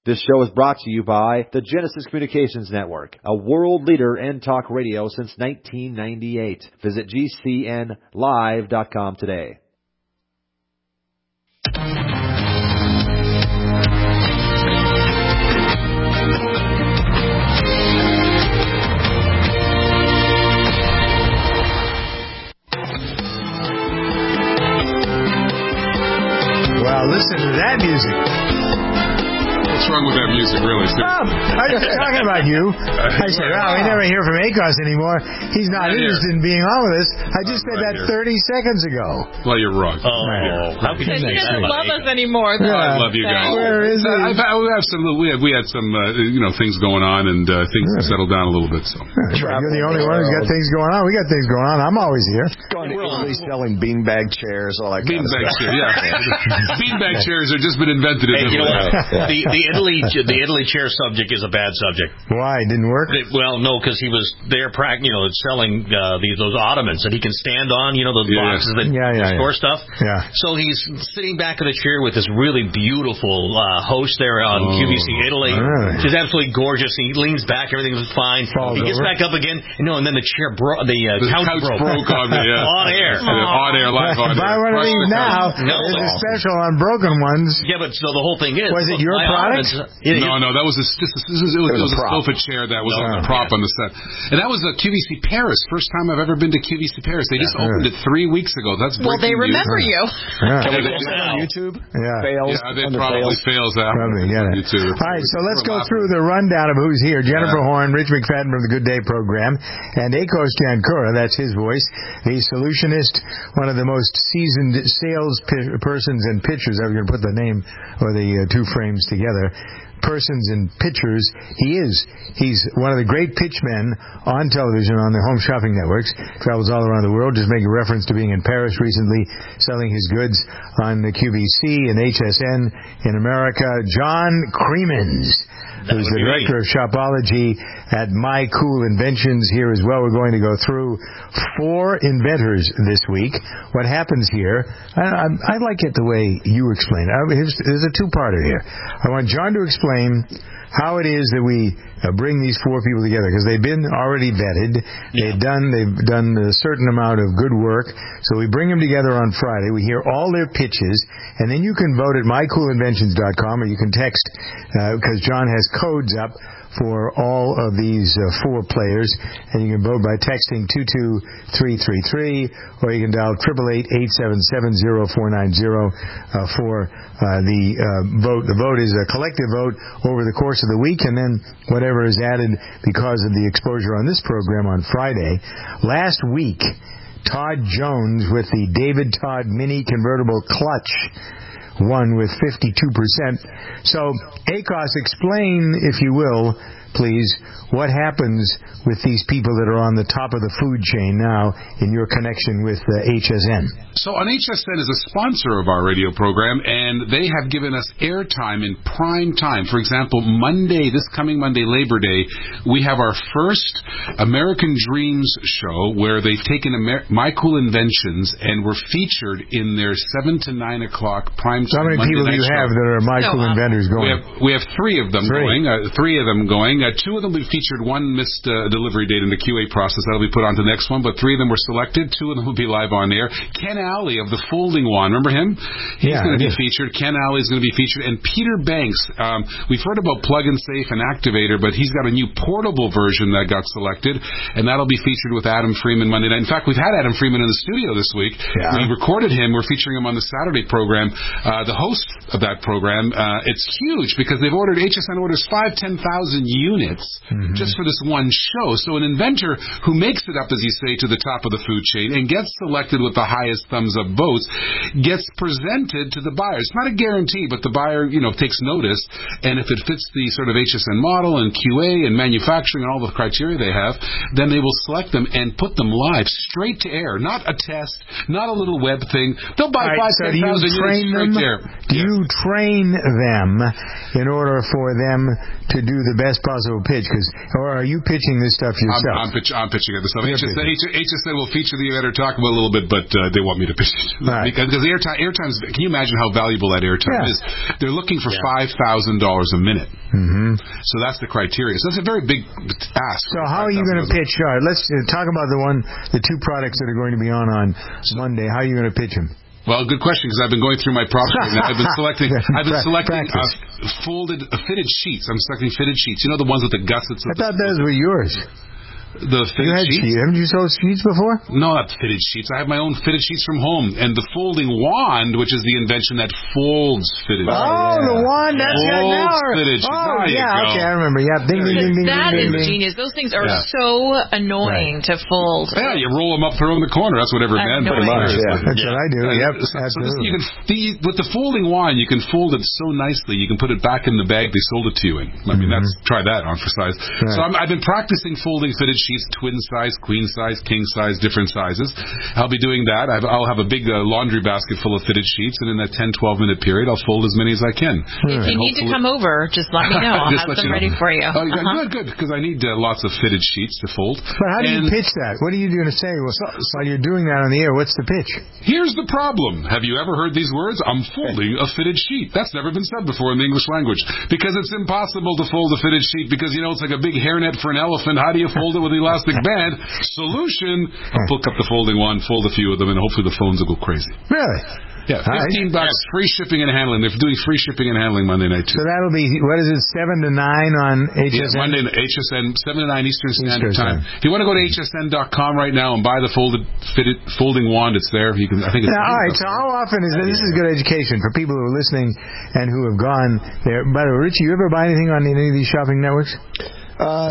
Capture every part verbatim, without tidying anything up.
This show is brought to you by the Genesis Communications Network, a world leader in talk radio since nineteen ninety-eight. Visit G C N live dot com today. Well, listen to that music. What's wrong with that music, really? Stop! I was talking about you. I said, well, we never hear from Akos anymore. He's not, not interested here. in being on with us. I just said right that here. thirty seconds ago. Well, you're wrong. Oh, right how can you He doesn't love us anymore. Yeah. I love you guys. Where is he? I've, we have some. We had, we had some, uh, you know, things going on, and uh, things yeah. settled down a little bit. So yeah, you're the only one who's got things going on. We got things going on. I'm always here. Going to Italy selling beanbag chairs, all that. Beanbag chairs, yeah. Beanbag chairs have just been invented in hey, Italy. You know what? the, the Italy, the Italy chair subject is a bad subject. Why? It didn't work? It, well, no, because he was there, you know, selling uh, these those ottomans that he can stand on. You know, those yeah. boxes that yeah, yeah, store yeah. stuff. Yeah. So he's sitting back in the chair with this really beautiful uh, host there on oh, Q V C Italy. Really? She's absolutely gorgeous. He leans back, everything's fine. Falls he gets over. back up again, you know, and then the chair broke. The, uh, the couch, couch broke. broke on me. Yeah. On air. Yeah, on air, live on air. Buy one of these now. No. There's a special on broken ones. Yeah, but so the whole thing is. Was it your product? It, no, no, that was a, this, this was, it was, it was a sofa chair that was no, on the prop yeah. on the set. And that was a Q V C Paris. First time I've ever been to Q V C Paris. They just yeah. opened it three weeks ago. That's well, they remember news. you. Yeah. Can we get it on YouTube? Yeah. Fails. Yeah, they probably fails, fails out. Probably, yeah. YouTube. All right, so let's go through the rundown of who's here. Jennifer yeah. Horn, Rich McFadden from the Good Day program, and Akos Jankura, that's his voice, the solutionist, one of the most seasoned sales p- persons and pitchers. I'm going to put the name or the uh, two frames together. Persons and pitchers. He is. He's one of the great pitchmen on television on the home shopping networks. Travels all around the world. Just making reference to being in Paris recently, selling his goods on the Q V C and H S N in America. John Creemans, who's the director of shopology at My Cool Inventions, here as well. We're going to go through four inventors this week. What happens here, I, I, I like it the way you explain it. There's a two-parter here. I want John to explain how it is that we uh, bring these four people together, because they've been already vetted. They've yeah. done they've done a certain amount of good work. So we bring them together on Friday. We hear all their pitches, and then you can vote at my cool inventions dot com, or you can text, because uh, John has codes up for all of these uh, four players, and you can vote by texting two two three three three, or you can dial eight eight eight, eight seven seven, zero four nine zero uh, for uh, the uh, vote. The vote is a collective vote over the course of the week, and then whatever is added because of the exposure on this program on Friday. Last week, Todd Jones with the David Todd Mini Convertible Clutch won with fifty-two percent. So, Akos, explain, if you will, please, what happens with these people that are on the top of the food chain now in your connection with uh, H S N. So, on H S N is a sponsor of our radio program, and they have given us airtime in prime time. For example, Monday, this coming Monday, Labor Day, we have our first American Dreams show where they've taken Amer- My Cool Inventions and were featured in their seven to nine o'clock prime time. How many Monday people do you show. have that are My Cool no, inventors going? We have, we have three of them three. going. Uh, three of them going. Uh, two of them we featured. One missed uh, delivery date in the Q A process. That'll be put on to the next one. But three of them were selected. Two of them will be live on air. Ken Alley of the Folding Wand. Remember him? He's yeah, going to be featured. Ken Alley is going to be featured. And Peter Banks. Um, we've heard about Plug and Safe and Activator, but he's got a new portable version that got selected, and that'll be featured with Adam Freeman Monday night. In fact, we've had Adam Freeman in the studio this week. Yeah. We recorded him. We're featuring him on the Saturday program. Uh, the host of that program, uh, it's huge because they've ordered, H S N orders five, ten thousand units mm-hmm. just for this one show. So an inventor who makes it up, as you say, to the top of the food chain and gets selected with the highest thumbs up votes gets presented to the buyer. It's not a guarantee, but the buyer, you know, takes notice, and if it fits the sort of H S N model and Q A and manufacturing and all the criteria they have, then they will select them and put them live straight to air. Not a test, not a little web thing. They'll buy right, five, so ten thousand units straight to air. Do yes. you train them in order for them to do the best possible possible pitch? Because, or are you pitching this stuff yourself? I'm, I'm, pitch, I'm pitching it myself. H S N, H S N will feature the event or talk about it a little bit, but uh, they want me to pitch it. Right. Because, because airtime, airtime's, can you imagine how valuable that airtime Yeah. is? They're looking for five thousand dollars a minute. Mm-hmm. So that's the criteria. So it's a very big ask. So how are you going to pitch? All right, let's uh, talk about the one, the two products that are going to be on on Monday. How are you going to pitch them? Well, good question, because I've been going through my products right now. I've been selecting. I've been selecting uh, folded, uh, fitted sheets. I'm selecting fitted sheets. You know the ones with the gussets. I thought those were yours. The fitted you had sheets? sheets? Haven't you sold sheets before? No, not fitted sheets. I have my own fitted sheets from home. And the folding wand, which is the invention that folds fitted oh, sheets. Oh, the wand. That's Folds got now. fitted sheets. Oh, There you yeah. go. Okay, I remember. Yeah. Ding, ding, ding, ding, That ding, is ding, ding. genius. Those things are Yeah. so annoying to fold. Yeah, you roll them up, throw them in the corner. That's what every man Annoying. does. Yeah. That's what I do. Yep, So, so this, absolutely. you can, the, with the folding wand, you can fold it so nicely. You can put it back in the bag they sold it to you in. I mean, that's try that on for size. Right. So I'm, I've been practicing folding fitted sheets, twin size, queen size, king size, different sizes. I'll be doing that. I've, I'll have a big uh, laundry basket full of fitted sheets, and in that ten, twelve minute period, I'll fold as many as I can. If you need to come over, just let me know. I'll Just have let them you know. ready for you. Oh, yeah, Uh-huh. good, good, because I need uh, lots of fitted sheets to fold. But how do you And pitch that? What are you going to say well, while you're doing that on the air? What's the pitch? Here's the problem. Have you ever heard these words? I'm folding a fitted sheet. That's never been said before in the English language. Because it's impossible to fold a fitted sheet because, you know, it's like a big hairnet for an elephant. How do you fold it with elastic band? Solution, I'll pick up the folding wand, fold a few of them, and hopefully the phones will go crazy. Really? Yeah, fifteen bucks, free shipping and handling. They're doing free shipping and handling Monday night, too. So that'll be, what is it, seven to nine on H S N? Yeah, Monday, H S N, seven to nine Eastern Standard Eastern Time. If you want to go to H S N dot com right now and buy the folded, fitted, folding wand, it's there. You can, I think it's Now, all right, so how often is this? This is good education for people who are listening and who have gone there. By the way, Richie, you ever buy anything on any of these shopping networks? Uh,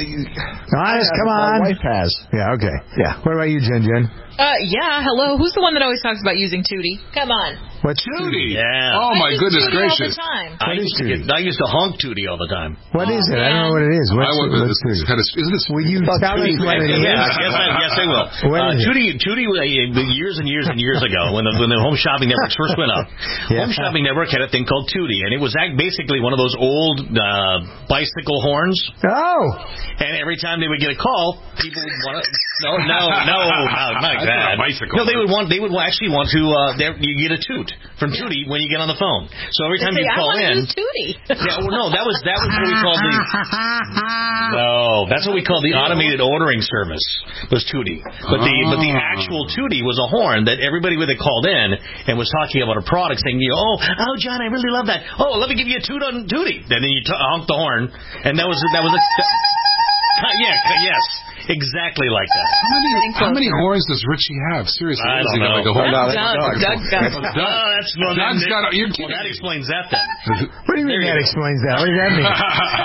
Honest, come on. My wife has. Yeah, okay. Yeah. What about you, Jen Jen? Uh, yeah, hello. Who's the one that always talks about using Tootie? Come on. What's Tootie? Yeah. Oh, my I use goodness Tootie gracious. all the time. I What is used, to Tootie? get, I used to honk Tootie all the time. What is Oh, it? I don't know man. what it is. What's, I want, what's it's, Tootie? it's kind of, isn't it? Will you tell us what it is? Yeah, yes, I, yes, I will. What Uh, is it? Tootie, Tootie, uh, years and years and years ago, when the when the Home Shopping Networks first went up, Yeah. Home Shopping Network had a thing called Tootie, and it was act- basically one of those old uh, bicycle horns. Oh! And every time they would get a call, people would want to. No, no, no, not like That's that. not a bicycle. No, they would want. They would actually want to. Uh, they- you get a toot from Tootie when you get on the phone. So every time Say, you I call want to in. use Tootie. Yeah, well, no, that was that was what we called the. No, that's what we called the automated ordering service. Was Tootie, but the but the actual Tootie was a horn that everybody would have called in and was talking about a product, saying, you know, oh, oh, John, I really love that. Oh, let me give you a toot on Tootie. And then you t- honk the horn, and that was that was a. Yeah, yes, exactly like that. How many, how many horns does Richie have? Seriously, I does don't he got know. like a horn? No, Doug, no, Doug, Doug. Doug- Oh, that's well, Doug's then- got a- you're well, kidding that me. explains that then. What do you mean There that you go. explains that? What does that mean?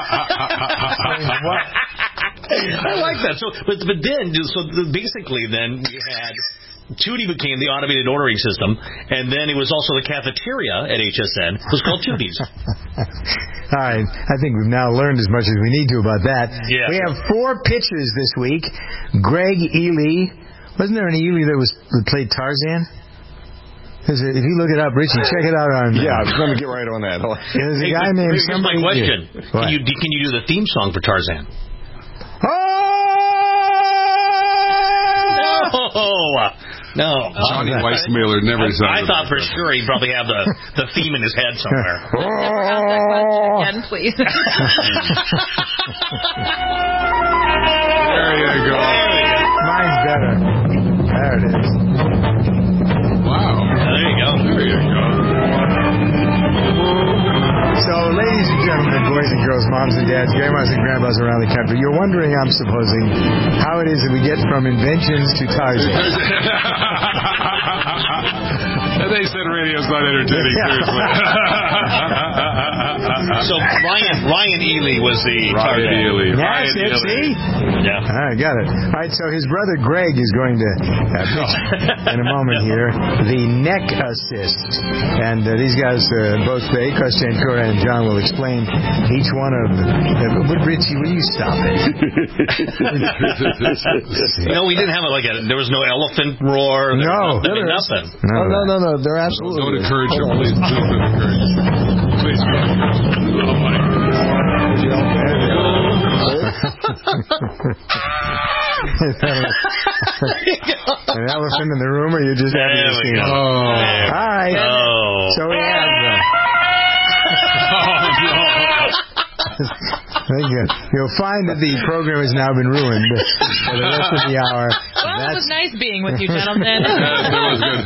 What? I like that. So, but but then, so the- basically, then we had. Tootie became the automated ordering system, and then it was also the cafeteria at H S N. It was called Tootie's. All right. I think we've now learned as much as we need to about that. Yeah. We have four pitches this week. Greg Ely. Wasn't there an Ely that was that played Tarzan? There's a, if you look it up, Richie, check it out on. Yeah, I was going to get right on that. There's a Hey, guy but named here's somebody. my question: What? Can you can you do the theme song for Tarzan? Oh! No, no. Johnny Weissmuller never I, sounded I thought like for that. sure he'd probably have the, the theme in his head somewhere. Again, please. There you go. Mine's better. There it is. Wow. There you go. There you go. So, ladies and gentlemen, boys and girls, moms and dads, grandmas and grandpas around the country, you're wondering, I'm supposing, how it is that we get from inventions to Tarzan. They said radio's not entertaining, seriously. So Ryan Ryan Ely was the Ryan Tarzan. Ely. Yes, Ryan yes, Ely. see? Yeah. All right, got it. All right, so his brother Greg is going to uh, pitch in a moment here the neck assist. And uh, these guys, uh, both Akos Chankura and John, will explain each one of them. Uh, but Richie, will you stop it? No, we didn't have it like a. There was no elephant roar. There No. was nothing. nothing. No, no, no, no. They're absolutely. Don't encourage him, Hold on. please. Please don't encourage him. Please don't encourage him. Oh, my goodness. There we go. An elephant in the room, or you just happy to see him? Oh. All right. Oh. So we have... Uh, Thank you. You'll find that the program has now been ruined for the rest of the hour. Well, That's... it was nice being with you, gentlemen. That was good.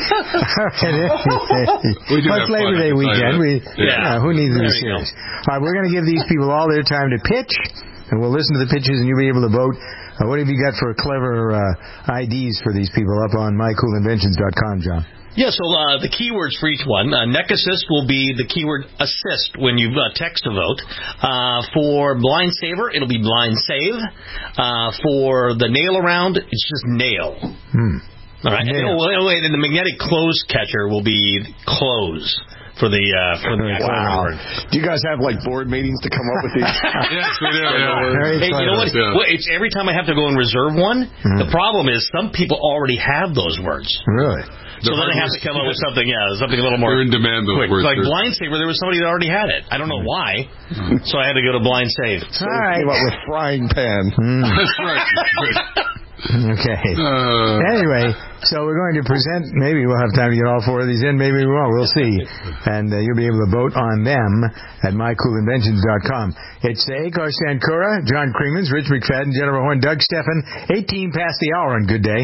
We do Plus have Labor fun, Day I can tell you weekend. that. We, Yeah. yeah, who needs to be There you serious? All right, we're going to give these people all their time to pitch, and we'll listen to the pitches, and you'll be able to vote. Uh, what have you got for clever uh, I Ds for these people up on my cool inventions dot com, John? Yeah, so uh, the keywords for each one. Uh, Neck Assist will be the keyword assist when you uh, text a vote. Uh, for Blind Saver, it'll be Blind Save. Uh, for the Nail Around, it's just Nail. Hmm. All right. And, oh, wait, and the Magnetic Close Catcher will be Close. For the uh, for the wow. word. Do you guys have like board meetings to come up with these? Yes, we do. Yeah. Very Hey, you know what? Yeah. Well, it's every time I have to go and reserve one. Mm-hmm. The problem is some people already have those words. Really? So then I have to come up with something, yeah, something a little more They're in demand, those quick. words. Like Blind Saver, there was somebody that already had it. I don't know why, so I had to go to Blind Save. So All right. came up with frying pan. That's right. Okay. Uh, Anyway, so we're going to present, maybe we'll have time to get all four of these in, maybe we won't, we'll see. And uh, you'll be able to vote on them at my cool inventions dot com. It's Akos Sankura, John Kremens, Rich McFadden, Jennifer Horn, Doug Steffen, eighteen past the hour on Good Day.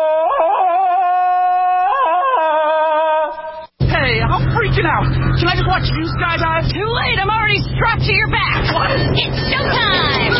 Hey, I'm freaking out. Can I just watch you skydive? Too late, I'm already strapped to your back. What? It's showtime!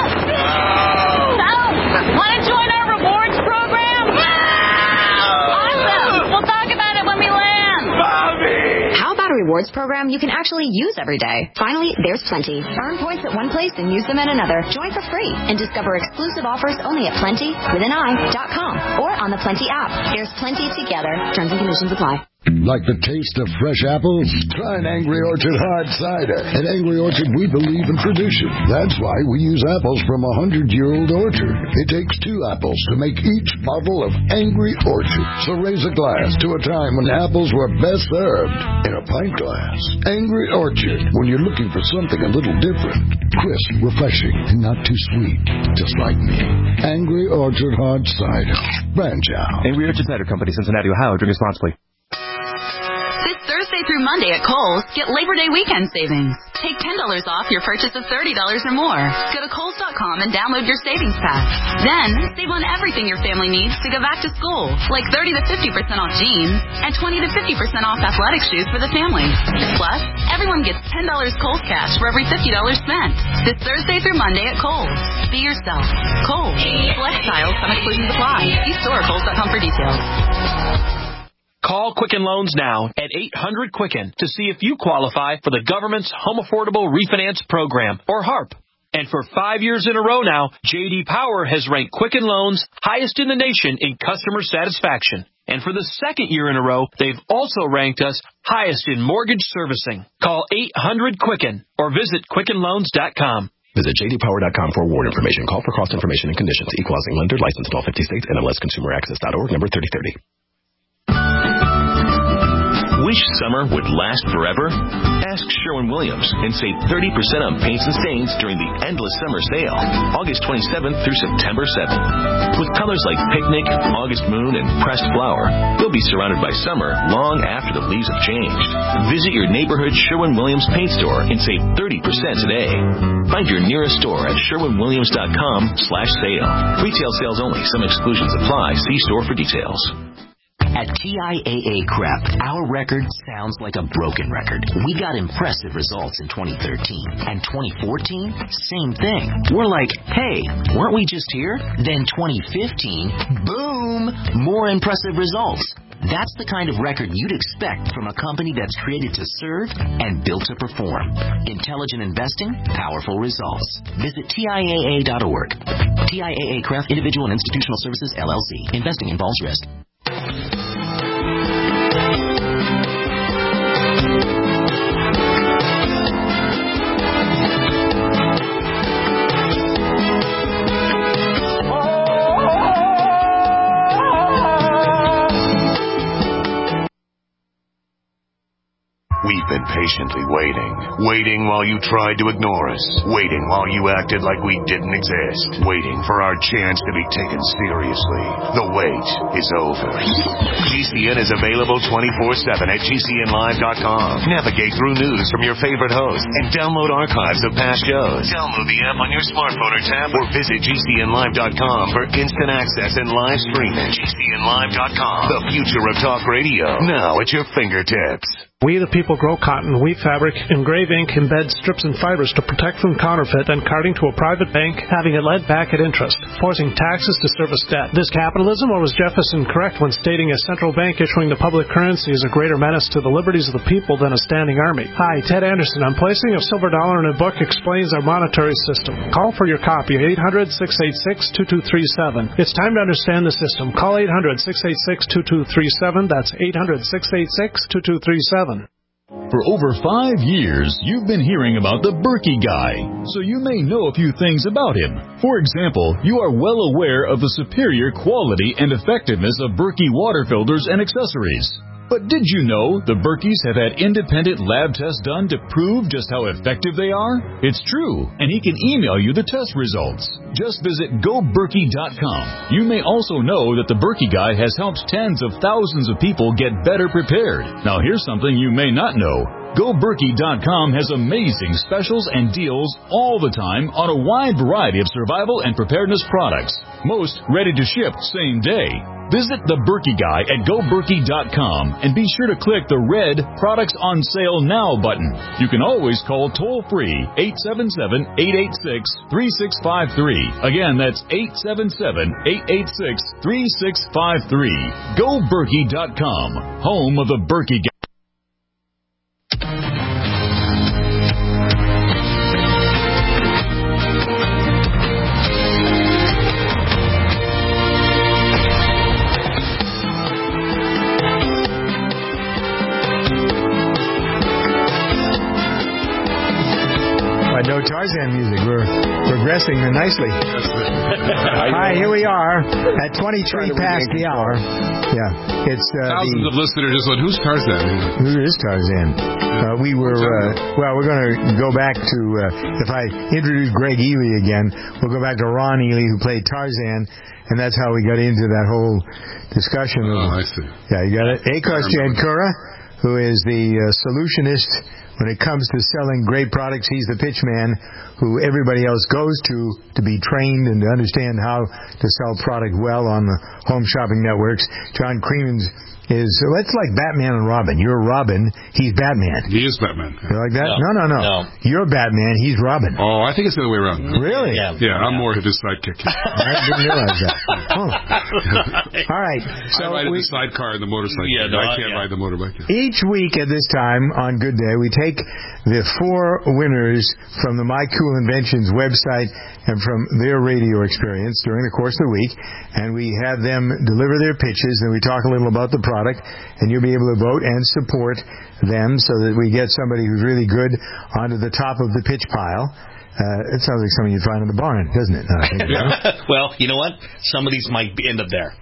So, want to join our rewards program? Awesome! We'll talk about it when we land. Bobby! How about a rewards program you can actually use every day? Finally, there's Plenty. Earn points at one place and use them at another. Join for free and discover exclusive offers only at plenty with an I dot com or on the Plenty app. There's Plenty together. Terms and conditions apply. Like the taste of fresh apples? Try an Angry Orchard hard cider. At Angry Orchard, we believe in tradition. That's why we use apples from a hundred-year-old orchard. It takes two apples to make each bottle of Angry Orchard. So raise a glass to a time when apples were best served in a pint glass. Angry Orchard, when you're looking for something a little different. Crisp, refreshing, and not too sweet. Just like me. Angry Orchard hard cider. Branch out. Angry Orchard Cider Company, Cincinnati, Ohio. Drink responsibly. This Thursday through Monday at Kohl's, get Labor Day weekend savings. Take ten dollars off your purchase of thirty dollars or more. Go to Kohls dot com and download your savings pack. Then, save on everything your family needs to go back to school, like thirty to fifty percent off jeans and twenty to fifty percent off athletic shoes for the family. Plus, everyone gets ten dollars Kohl's cash for every fifty dollars spent. This Thursday through Monday at Kohl's. Be yourself. Kohl's. Select styles, some exclusions apply. See store at Kohls dot com for details. Call Quicken Loans now at eight hundred Quicken to see if you qualify for the government's Home Affordable Refinance Program, or HARP. And for five years in a row now, J D Power has ranked Quicken Loans highest in the nation in customer satisfaction. And for the second year in a row, they've also ranked us highest in mortgage servicing. Call eight hundred Quicken or visit Quicken Loans dot com. Visit J D Power dot com for award information. Call for cost information and conditions. Equalizing lender, licensed in all fifty states, N M L S Consumer Access dot org, number thirty thirty. Wish summer would last forever? Ask Sherwin-Williams and save thirty percent on paints and stains during the endless summer sale, August twenty-seventh through September seventh. With colors like Picnic, August Moon, and Pressed Flower, you'll be surrounded by summer long after the leaves have changed. Visit your neighborhood Sherwin-Williams paint store and save thirty percent today. Find your nearest store at Sherwin Williams dot com slash sale. Retail sales only. Some exclusions apply. See store for details. At T I A A C R E P, our record sounds like a broken record. We got impressive results in twenty thirteen. And twenty fourteen, same thing. We're like, hey, weren't we just here? Then twenty fifteen, boom, more impressive results. That's the kind of record you'd expect from a company that's created to serve and built to perform. Intelligent investing, powerful results. Visit T I A A dot org. T I A A Craft Individual and Institutional Services, L L C. Investing involves risk. We've been patiently patiently waiting. Waiting while you tried to ignore us. Waiting while you acted like we didn't exist. Waiting for our chance to be taken seriously. The wait is over. G C N is available twenty-four seven at G C N live dot com. Navigate through news from your favorite hosts and download archives of past shows. Download the app on your smartphone or tab or visit G C N live dot com for instant access and live streaming. G C N live dot com. The future of talk radio. Now at your fingertips. We the people grow cotton, weave fabric, engrave ink, embed strips and fibers to protect from counterfeit and carting to a private bank, having it led back at interest, forcing taxes to service debt. This capitalism, or was Jefferson correct when stating a central bank issuing the public currency is a greater menace to the liberties of the people than a standing army? Hi, Ted Anderson. I'm placing a silver dollar in a book explains our monetary system. Call for your copy at eight hundred, six eight six, two two three seven. It's time to understand the system. Call eight hundred, six eight six, two two three seven. That's eight hundred, six eight six, two two three seven. For over five years, you've been hearing about the Berkey Guy, so you may know a few things about him. For example, you are well aware of the superior quality and effectiveness of Berkey water filters and accessories. But did you know the Berkeys have had independent lab tests done to prove just how effective they are? It's true, and he can email you the test results. Just visit go berkey dot com. You may also know that the Berkey Guy has helped tens of thousands of people get better prepared. Now here's something you may not know. go berkey dot com has amazing specials and deals all the time on a wide variety of survival and preparedness products. Most ready to ship same day. Visit the Berkey Guy at go berkey dot com and be sure to click the red Products on Sale Now button. You can always call toll-free eight seven seven, eight eight six, three six five three. Again, that's eight seven seven, eight eight six, three six five three. go berkey dot com, home of the Berkey Guy. No Tarzan music. We're progressing nicely. Hi, here we are at twenty-three past the hour. Yeah, it's uh, thousands the, of listeners just went, "Who's Tarzan?" Who is Tarzan? Uh, we were uh, well. We're going to go back to uh, if I introduce Greg Ely again, we'll go back to Ron Ely, who played Tarzan, and that's how we got into that whole discussion. Oh, of, I see. Yeah, you got it. Akos Jankura, who is the uh, solutionist. When it comes to selling great products, he's the pitch man who everybody else goes to to be trained and to understand how to sell product well on the home shopping networks. John Creemans is, well, it's like Batman and Robin. You're Robin, he's Batman. He is Batman. You like that? No. No, no, no, No. You're Batman, he's Robin. Oh, I think it's the other way around. Really? Yeah, Yeah, I'm yeah. more of his sidekick. I didn't realize that. Oh. All right. So I ride we, in the sidecar and the motorcycle. Yeah, no, I can't yeah. ride the motorbike. Each week at this time on Good Day, we take the four winners from the My Cool Inventions website and from their radio experience during the course of the week, and we have them deliver their pitches, and we talk a little about the product, and you'll be able to vote and support them so that we get somebody who's really good onto the top of the pitch pile. Uh, it sounds like something you'd find in a barn, doesn't it? No, I think so. Well, you know what? Some of these might be end up there.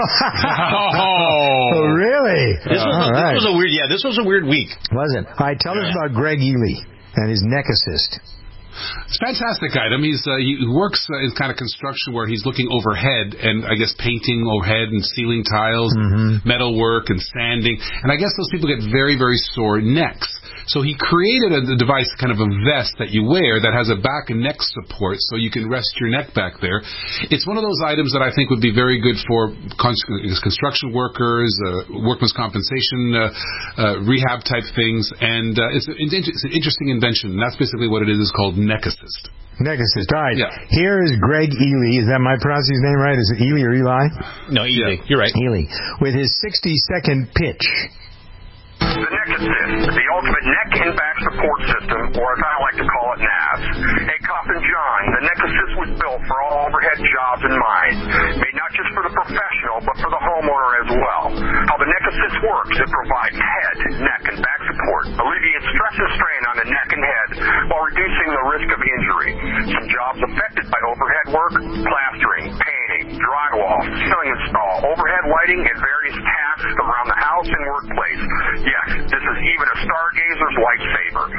Oh, really? This was, All a, right. this was a weird. Yeah, this was a weird week. Was it? All right, tell us about Greg Ely and his neck assist. It's a fantastic item. He's uh, he works uh, in kind of construction where he's looking overhead and I guess painting overhead and ceiling tiles, Mm-hmm. metal work and sanding. And I guess those people get very, very sore necks. So he created a, a device, kind of a vest that you wear that has a back and neck support so you can rest your neck back there. It's one of those items that I think would be very good for con- construction workers, uh, workman's compensation, uh, uh, rehab type things. And uh, it's, an, it's an interesting invention. And that's basically what it is. It's called Neck Assist. Neck assist. All right. Yeah. Here is Greg Ely. Is that my pronouncing his name right? Is it Ely or Eli? No, Ely. You're right. Ely. With his sixty-second pitch. The Neck Assist, the ultimate neck and back support system, or as I like to call it, N A S. Akos and John, the Neck Assist was built for all overhead jobs in mind. Made not just for the professional, but for the homeowner as well. How the Neck Assist works, it provides head, neck, and back support, alleviates stress and strain on the neck and head while reducing the risk of injury. Some jobs affected by overhead work: plastering, painting, drywall, ceiling install, overhead lighting, and various tasks around the house and workplace. Yes, this is even a stargazer's lifesaver.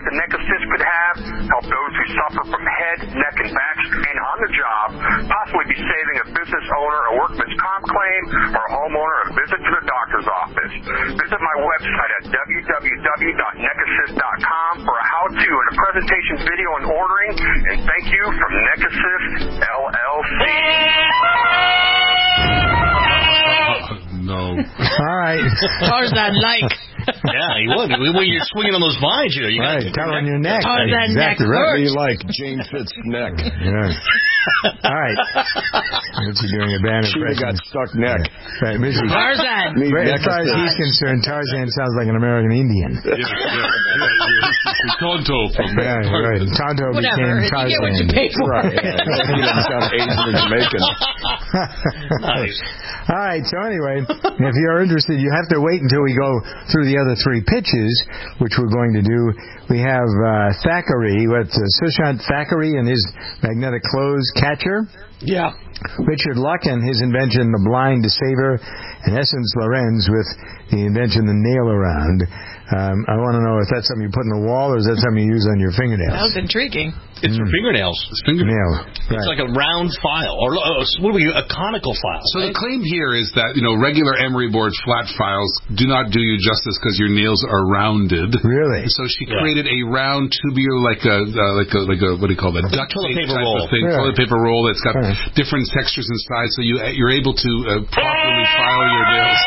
the Neck Assist could have, help those who suffer from head, neck, and back strain on the job, possibly be saving a business owner a workman's comp claim or a homeowner a visit to the doctor's office. Visit my website at w w w dot neck assist dot com for a how-to and a presentation video on ordering, and thank you from Neck Assist, L L C. No. All right. Tarzan like. Yeah, he would. When you're swinging on those vines, you know, you right, got on your neck. Tarzan exactly neck right. What do you like? Jane Fitz neck. Yeah. All right. What's he doing? A band She got stuck neck. Right, Michigan. Tarzan. Right, as far as he's concerned, Tarzan sounds like an American Indian. Yeah, yeah, yeah, yeah. Tonto from yeah, right. Tonto Whatever. became Tarzan. You get what you pay for. Right. Yeah. He doesn't sound Asian or Jamaican. nice. All right, so anyway, if you're interested, you have to wait until we go through the other three pitches, which we're going to do. We have uh, Thackeray, what's uh, Sushant Thackeray and his magnetic clothes catcher. Yeah. Richard Lucken, his invention, the blind saver, and Essence Lorenz with the invention, the nail around. Um, I want to know if that's something you put in the wall or is that something you use on your fingernails? That was intriguing. It's Mm. for fingernails. It's fingernail. Right. It's like a round file, or uh, what are we? A conical file. So right? the claim here is that, you know, regular emery board flat files do not do you justice because your nails are rounded. Really? So she Yeah. created a round tubular, like a uh, like a like a what do you call that? Duct toilet tape paper type roll. of thing, Yeah. toilet paper roll that's got Right. different textures inside, so you you're able to uh, properly file your nails.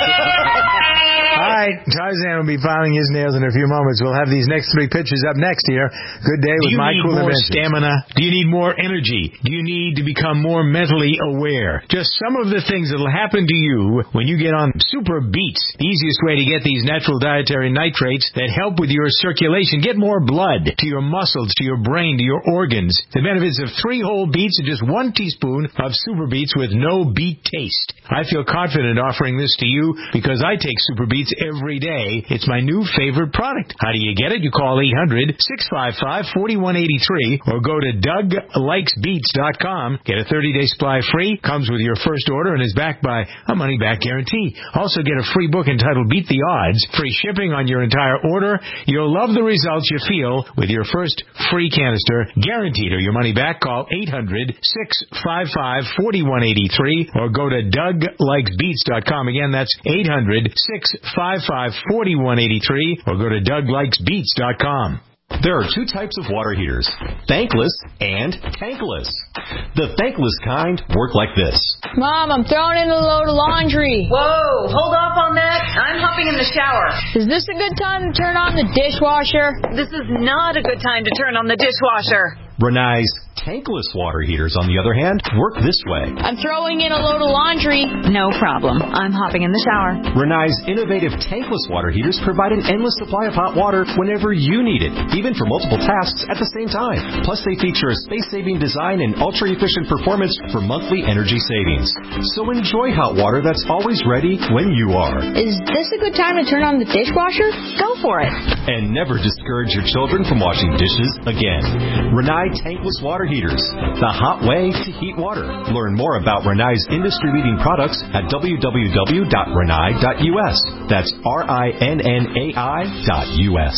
All right, Tarzan will be filing his nails in a few moments. We'll have these next three pitches up next here. Good day Do with you my need cool more inventions. stamina? Do you need more energy? Do you need to become more mentally aware? Just some of the things that will happen to you when you get on Super Beets, the easiest way to get these natural dietary nitrates that help with your circulation. Get more blood to your muscles, to your brain, to your organs. The benefits of three whole beets and just one teaspoon of Super Beets with no beet taste. I feel confident offering this to you because I take Super Beets every day. It's my new favorite product. How do you get it? You call eight hundred, six five five, four one eight three or go to doug likes beets dot com. Get a thirty-day supply free. Comes with your first order and is backed by a money-back guarantee. Also get a free book entitled Beat the Odds. Free shipping on your entire order. You'll love the results you feel with your first free canister. Guaranteed or your money back. Call eight hundred, six five five, four one eight three or go to doug likes beets dot com. Again, that's eight hundred, six five five, four one eight three or go to doug likes beets dot com. There are two types of water heaters, thankless and tankless. The thankless kind work like this. Mom, I'm throwing in a load of laundry. Whoa, hold off on that. I'm hopping in the shower. Is this a good time to turn on the dishwasher? This is not a good time to turn on the dishwasher. Renai's tankless water heaters, on the other hand, work this way. I'm throwing in a load of laundry. No problem. I'm hopping in the shower. Renai's innovative tankless water heaters provide an endless supply of hot water whenever you need it, even for multiple tasks at the same time. Plus, they feature a space-saving design and ultra-efficient performance for monthly energy savings. So enjoy hot water that's always ready when you are. Is this a good time to turn on the dishwasher? Go for it. And never discourage your children from washing dishes again. Renai tankless water heaters, the hot way to heat water. Learn more about Renai's industry-leading products at w w w dot renai dot u s. That's R I N N A I dot U S.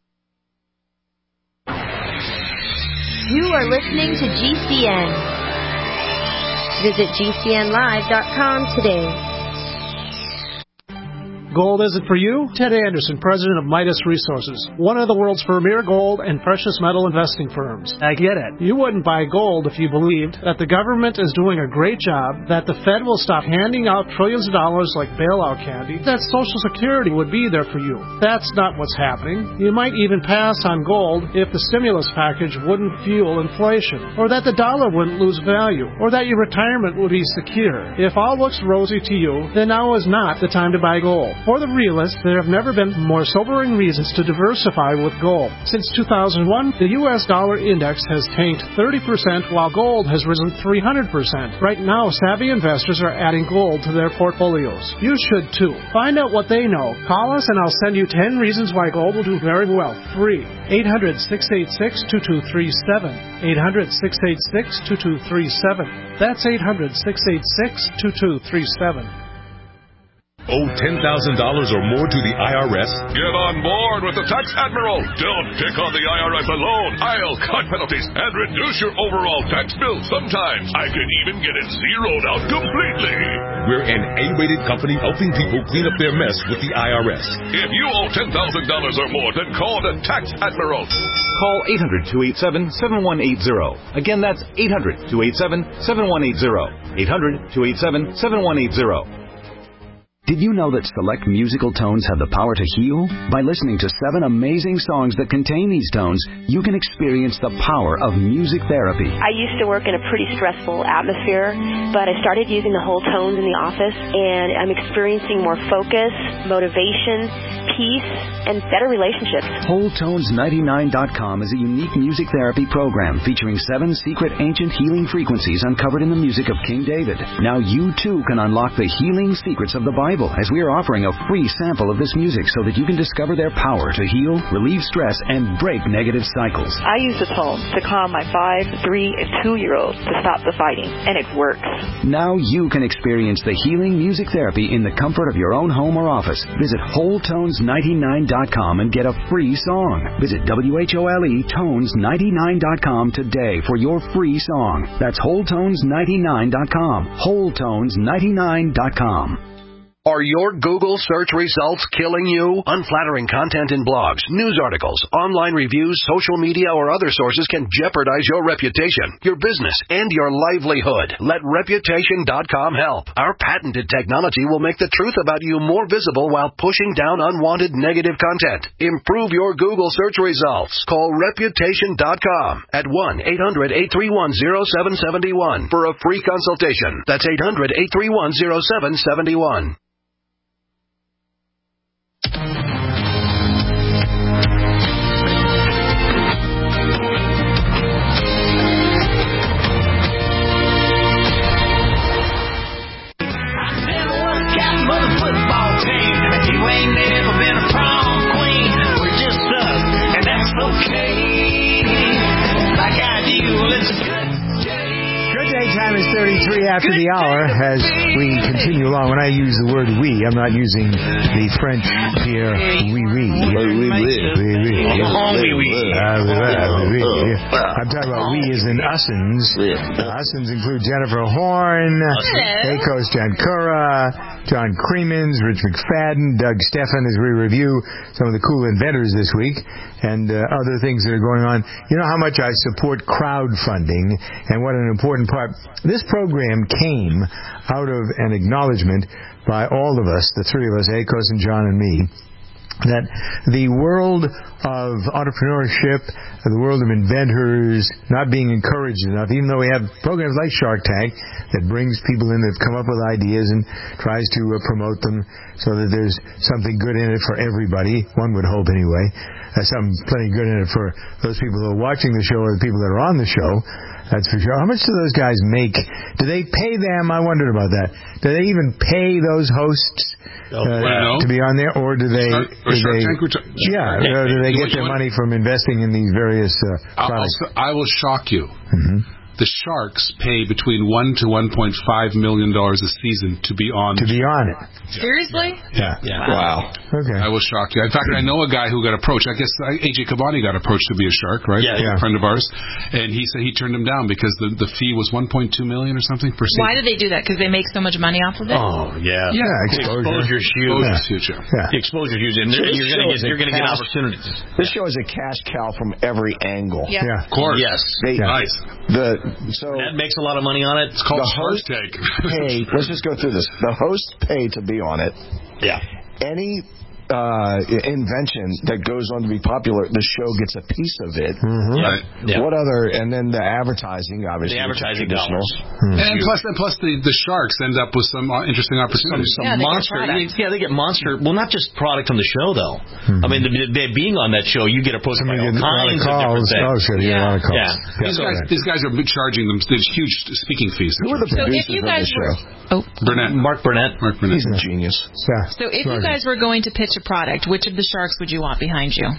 You are listening to G C N. Visit G C N live dot com today. Gold isn't for you? Ted Anderson, president of Midas Resources, one of the world's premier gold and precious metal investing firms. I get it. You wouldn't buy gold if you believed that the government is doing a great job, that the Fed will stop handing out trillions of dollars like bailout candy, that Social Security would be there for you. That's not what's happening. You might even pass on gold if the stimulus package wouldn't fuel inflation, or that the dollar wouldn't lose value, or that your retirement would be secure. If all looks rosy to you, then now is not the time to buy gold. For the realists, there have never been more sobering reasons to diversify with gold. Since two thousand one, the U S dollar index has tanked thirty percent while gold has risen three hundred percent. Right now, savvy investors are adding gold to their portfolios. You should too. Find out what they know. Call us and I'll send you ten reasons why gold will do very well. Free. eight hundred, six eight six, two two three seven. eight hundred, six eight six, two two three seven. That's eight hundred, six eight six, two two three seven. Owe ten thousand dollars or more to the I R S? Get on board with the Tax Admiral. Don't pick on the I R S alone. I'll cut penalties and reduce your overall tax bill. Sometimes I can even get it zeroed out completely. We're an A-rated company helping people clean up their mess with the I R S. If you owe ten thousand dollars or more, then call the Tax Admiral. Call eight hundred, two eight seven, seven one eight zero. Again, that's eight hundred, two eight seven, seven one eight zero. eight hundred, two eight seven, seven one eight zero. Did you know that select musical tones have the power to heal? By listening to seven amazing songs that contain these tones, you can experience the power of music therapy. I used to work in a pretty stressful atmosphere, but I started using the whole tones in the office, and I'm experiencing more focus, motivation, peace, and better relationships. Whole Tones ninety-nine dot com is a unique music therapy program featuring seven secret ancient healing frequencies uncovered in the music of King David. Now you too can unlock the healing secrets of the Bible, as we are offering a free sample of this music so that you can discover their power to heal, relieve stress, and break negative cycles. I use the tones to calm my five, three, and two-year-olds to stop the fighting, and it works. Now you can experience the healing music therapy in the comfort of your own home or office. Visit Whole Tones ninety-nine dot com and get a free song. Visit W H O L E Tones ninety-nine dot com today for your free song. That's Whole Tones ninety-nine dot com. Whole Tones ninety-nine dot com. Are your Google search results killing you? Unflattering content in blogs, news articles, online reviews, social media, or other sources can jeopardize your reputation, your business, and your livelihood. Let Reputation dot com help. Our patented technology will make the truth about you more visible while pushing down unwanted negative content. Improve your Google search results. Call Reputation dot com at one eight hundred, eight three one, zero seven seven one for a free consultation. That's eight hundred, eight three one, zero seven seven one. Time is thirty-three after the hour as we continue along. When I use the word we, I'm not using the French Pierre oui oui. Oui oui. I'm talking about we as in Ussens. Ussens include Jennifer Horn, Akos Jankura, John Creemans, Rich McFadden, Doug Stephan as we review some of the cool inventors this week and uh, other things that are going on. You know how much I support crowdfunding and what an important part. This program came out of an acknowledgement by all of us, the three of us, Akos and John and me, that the world of entrepreneurship, the world of inventors, not being encouraged enough, even though we have programs like Shark Tank that brings people in that have come up with ideas and tries to uh, promote them so that there's something good in it for everybody, one would hope anyway. There's something plenty good in it for those people who are watching the show or the people that are on the show. That's for sure. How much do those guys make? Do they pay them? I wondered about that. Do they even pay those hosts uh, well, to be on there, or do they? Or do Shark they Tank return- yeah, or do they get their money from investing in these various uh, products? Also, I will shock you. Mm-hmm. The Sharks pay between one to one point five million dollars a season to be on. To be on it. Seriously? Yeah. Yeah. Wow. Okay. I will shock you. In fact, I know a guy who got approached. I guess A J Cavani got approached to be a Shark, right? Yeah, yeah. A friend of ours, and he said he turned him down because the the fee was one point two million or something per season. Why do they do that? Because they make so much money off of it. Oh yeah. Yeah. Exposure. Exposure's huge. Exposure's huge. Yeah. The exposure's huge, and So you're this going to show get is a you're going to get cash- opportunities. This show is a cash cow from every angle. Yeah. Yeah. Of course. Yes. They, Nice. The so That makes a lot of money on it. It's called The Shark host Tank. pay. Let's just go through this. The hosts pay to be on it. Yeah. Any uh, invention that goes on to be popular, the show gets a piece of it. Mm-hmm. Right. Yeah. What other? And then the advertising, obviously. The advertising traditional. dollars. And plus, and plus the, the Sharks end up with some uh, interesting opportunities. Some Yeah, they get monster. product. Yeah, they get monster. Well, not just product on the show, though. Mm-hmm. I mean, the, the, being on that show, you get approached by all Somebody get a lot of kinds of calls. different things. Oh, sure, you get a lot of calls. Yeah. These guys, these guys are charging them these huge speaking fees. Who are the So producers if you of guys the were, show? oh, Burnett. Mark Burnett. Mark Burnett. He's a genius. Yeah. so if you guys were going to pitch a product, which of the Sharks would you want behind you?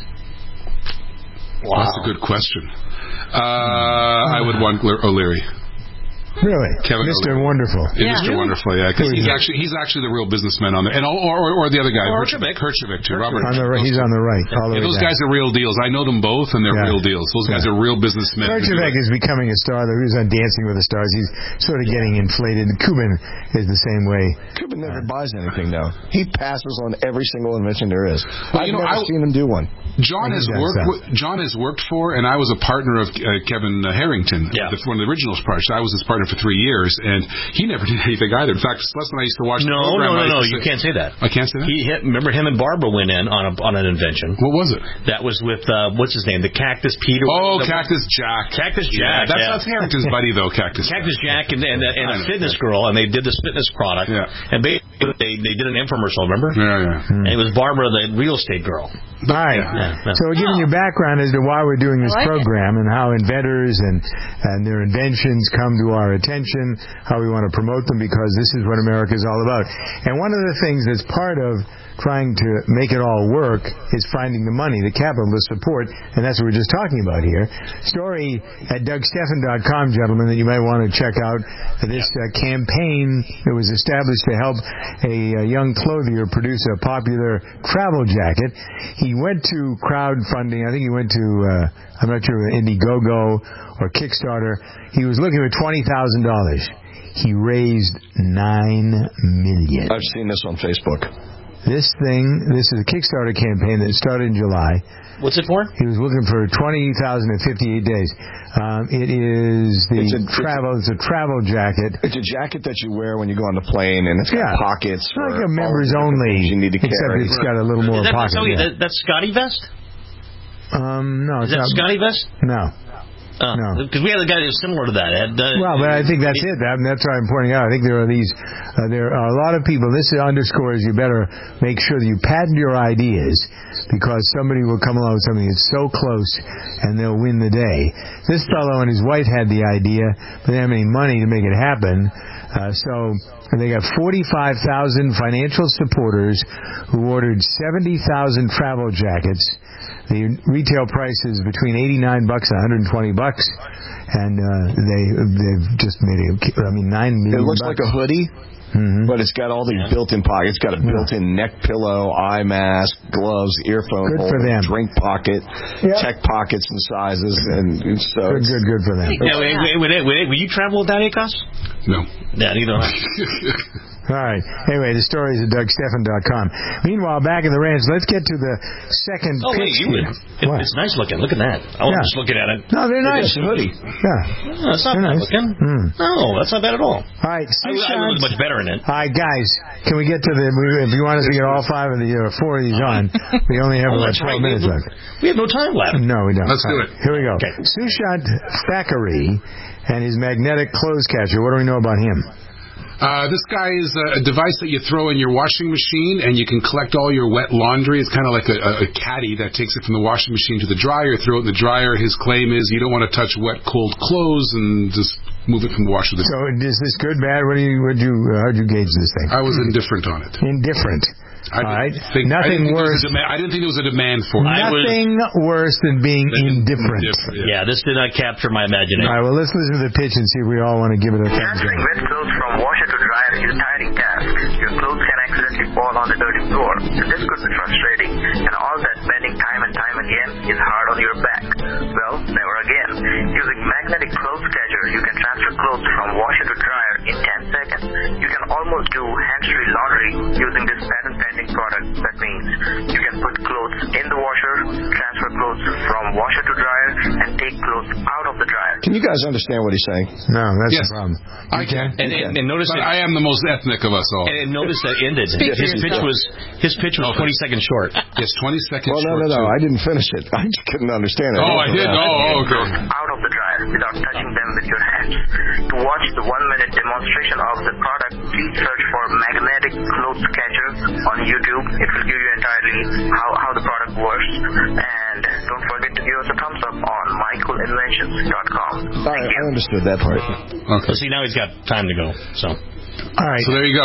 Wow. That's a good question. Uh, I would want O'Leary. Really? Kevin Mister Wonderful. Yeah, Mister Yeah. Wonderful, yeah. Because Who is he's he? actually he's actually the real businessman on there. And all, or, or, or the other guy, Or Herchevik. Herchevik, too. Robert. On the, right- he's on the right. All the Yeah, way those down. guys are real deals. I know them both, and they're Yeah. real deals. Those guys Yeah. are real businessmen. Herchevik is becoming a star, though. He was on Dancing with the Stars. He's sort of getting inflated. Kubin is the same way. Cuban never buys anything, though. He passes on every single invention there is. Well, I've you know, never I- seen him do one. John He has does worked. that. With, John has worked for, and I was a partner of uh, Kevin uh, Harrington, Yeah. the, one of the original parts. I was his partner for three years, and he never did anything either. In fact, Les and I used to watch. No, the no, program. no, I used no. to You say- can't say that. I can't say that. He hit, remember him and Barbara went in on a on an invention. What was it? That was with uh, what's his name? The Cactus Pete. or Oh, the- Cactus Jack. Cactus Yeah, Jack. that's, yeah. that's Harrington's buddy, though. Cactus. Cactus Jack and, and, a- and I a know. fitness girl, and they did this fitness product. Yeah. And they, they they did an infomercial, remember? Yeah, yeah. And it was Barbara, the real estate girl. All right. Yeah, yeah. So we're giving you background as to why we're doing this I like program and how inventors and, and their inventions come to our attention, how we want to promote them, because this is what America is all about. And one of the things that's part of trying to make it all work is finding the money, the capital, the support, and that's what we're just talking about here. Story at Doug Steffen dot com, gentlemen, that you might want to check out. This uh, campaign that was established to help a, a young clothier produce a popular travel jacket. He went to crowdfunding. I think he went to, uh, I'm not sure, Indiegogo or Kickstarter. He was looking for twenty thousand dollars. He raised nine million dollars. I've seen this on Facebook. This thing, this is a Kickstarter campaign that started in July. What's it for? He was looking for twenty thousand in fifty-eight days. Um, it is the It's a- travel. It's a travel jacket. It's a jacket that you wear when you go on the plane, and it's got Yeah. pockets. It's like for a members all the different only, things you need to except carry. it's got a little more Is that, pocket. so, yeah. that, that's Scotty Vest? Um, no, Is it's that not. Scotty Vest? No. Uh, No. Because we had a guy that was similar to that. Ed. Uh, Well, but I think that's it. That, that's why I'm pointing out. I think there are these, uh, there are a lot of people. This underscores you better make sure that you patent your ideas, because somebody will come along with something that's so close and they'll win the day. This fellow and his wife had the idea, but they didn't have any money to make it happen. Uh, so they got forty-five thousand financial supporters who ordered seventy thousand travel jackets. The retail price is between eighty-nine bucks and one hundred twenty bucks, and uh, they they've just made it. I mean, nine million. It looks bucks. like a hoodie, Mm-hmm. but it's got all these built-in pockets. It's got a built-in neck pillow, eye mask, gloves, earphone Good for holder, them. drink pocket, Yep. check pockets and sizes, and, and so Good, it's- good, good for them. Yeah, wait, wait, wait, wait, will you travel with that, Akos? No. Yeah, neither will I. All right. Anyway, the story is at Doug Steffen dot com. Meanwhile, back in the ranch, let's get to the second Oh, wait, pitch you would. here. It, What? it's nice looking. Look at that. I was Yeah. just looking at it. No, they're nice. It's a hoodie. Yeah. No, that's not They're bad nice. looking. Mm. No, that's not bad at all. All right. I, Six I would look shots. much better in it. All right, guys, can we get to the, if you want us to get all five of the, uh, four of these on, we only have Oh, about that's twelve right. minutes We have, left. we have no time left. No, we don't. Let's do All right, it. Here we go. Okay. Sushant Thackeray and his magnetic clothes catcher. What do we know about him? Uh, this guy is a, a device that you throw in your washing machine, and you can collect all your wet laundry. It's kind of like a, a, a caddy that takes it from the washing machine to the dryer, throw it in the dryer. His claim is you don't want to touch wet, cold clothes, and just move it from the washer to the So is this good, bad? What do you, what do you, uh, how'd you gauge this thing? I was indifferent on it. Indifferent. I All right. didn't think, I Nothing didn't think there worse. was a demand, I didn't think there was a demand for it. I was- Nothing worse than being indifferent. Indifferent, yeah. Yeah, this did not capture my imagination. All right, well, let's listen to the pitch and see if we all want to give it a thumbs Transferring up. wet clothes from washer to dryer is a tiring task. Your clothes can accidentally fall on the dirty floor. So this could be frustrating, and all that bending time and time again is hard on your back. Well, never again. Using magnetic clothes catcher, you can transfer clothes from washer to dryer in ten seconds. You can almost do hands-free laundry using this patent-pending product. That means you can put clothes in the washer, transfer clothes from washer to dryer, and take clothes out of the dryer. Can you guys understand what he's saying? No, that's Yes. the problem. I can. And, and, and notice But that, I am the most ethnic of us all. and notice that ended. Speak for His pitch yourself. was his pitch was twenty seconds short. Yes, twenty seconds Well, no, short, no, no. too. I didn't finish it. I just couldn't understand it. Oh, I did? Oh, okay. Out of the dryer without touching them with your hands. To watch the one-minute demonstration of the product, please search for magnetic clothes catcher on YouTube. It will give you entirely how, how the product works. And don't forget to give us a thumbs up on my cool inventions dot com. All right, I understood that part. Okay. So see, now he's got time to go. So All right. So there you go.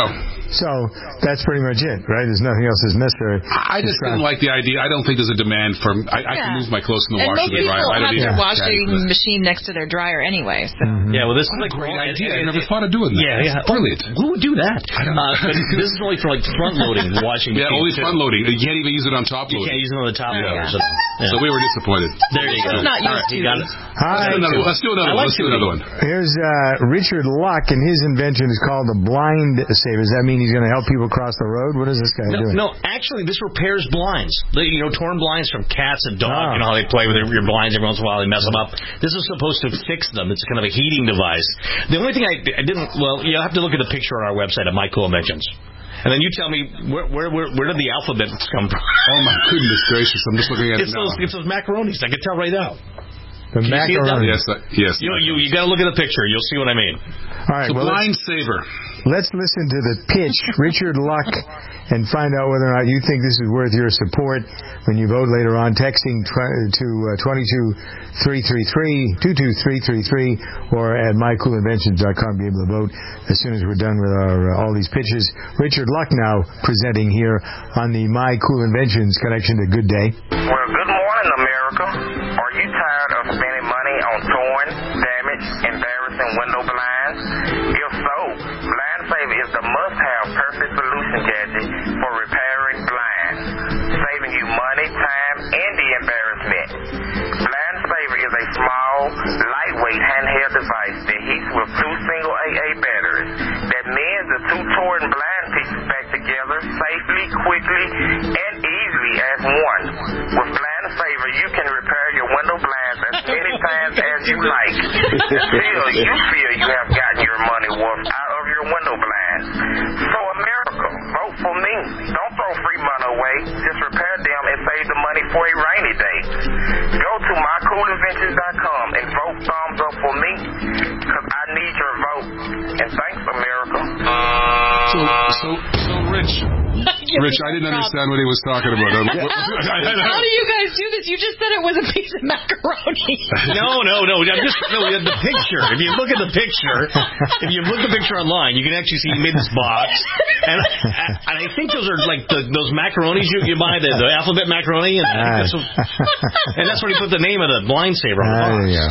So that's pretty much it, right? There's nothing else that's necessary. I just didn't like the idea. I don't think there's a demand for. I, I Yeah. can move my clothes in the And washer most and people dryer. I don't have need their a washing caddy. machine next to their dryer anyway. So. Mm-hmm. Yeah, well, this is like Great well, idea. and- I never thought of doing that. Yeah, yeah. It's brilliant. Who would do that? I don't know. Uh, but this is only for like front loading washing. Yeah, only front loading. You can't even use it on top You loading. can't use it on the top Yeah. loader. So, yeah. So we were disappointed. There you go. It's not All used right, you to. got it. Let's do another one. Let's do another I one. like Let's do another one. Here's uh, Richard Luck, and his invention is called the Blind Saver. Does that mean he's going to help people cross the road? What is this guy No, doing? no, actually, this repairs blinds. The, you know, torn blinds from cats and dogs. Oh. You know how they play with your blinds every once in a while, they mess them up. This is supposed to fix them. It's kind of a heating device. The only thing I, I didn't, well, you have to look at the picture on our website at My Cool Inventions. And then you tell me, where where where, where did the alphabets come from? Oh, my goodness gracious. I'm just looking at It's it now. those, it's those macaronis. I can tell right now. The Can you see it down? macaroni. Yes, uh, yes. You, you, you got to look at the picture. You'll see what I mean. All right, So well, blind let's, saver. let's listen to the pitch, Richard Luck, and find out whether or not you think this is worth your support when you vote later on. Texting tw- to uh, two two three three three, two two three three three, or at my cool inventions dot com. Be able to vote as soon as we're done with our uh, all these pitches. Richard Luck now presenting here on the My Cool Inventions connection to Good Day. Well, good morning, America. Are you tired of spending money on torn, damaged, embarrassing window blinds? If so, Blind Saver is the must-have perfect solution gadget for repairing blinds, saving you money, time, and the embarrassment. Blind Saver is a small, lightweight handheld device that heats with two single A A batteries that mends the two torn blind pieces back together safely, quickly, and easily as one. With Blind Saver, you can repair your window blinds as many times as you like until you feel you have gotten your money worth out of your window blinds. So, America, vote for me. Don't throw free money away. Just repair them and save the money for a rainy day. Go to my cool inventions dot com and vote thumbs up for me, because I need your vote. And thanks, America. So, so, so, Rich. Rich, I didn't understand what he was talking about. Uh, what- How do you guys do this? You just said it was a piece of macaroni. No, no, no. I'm just no. We have the picture. If you look at the picture, if you look at the picture online, you can actually see he made this box, and, and I think those are like the, those macaronis you, you buy, the, the alphabet macaroni, and, I think that's what, and that's where he put the name of the blind saver on the Ah, box. there you go.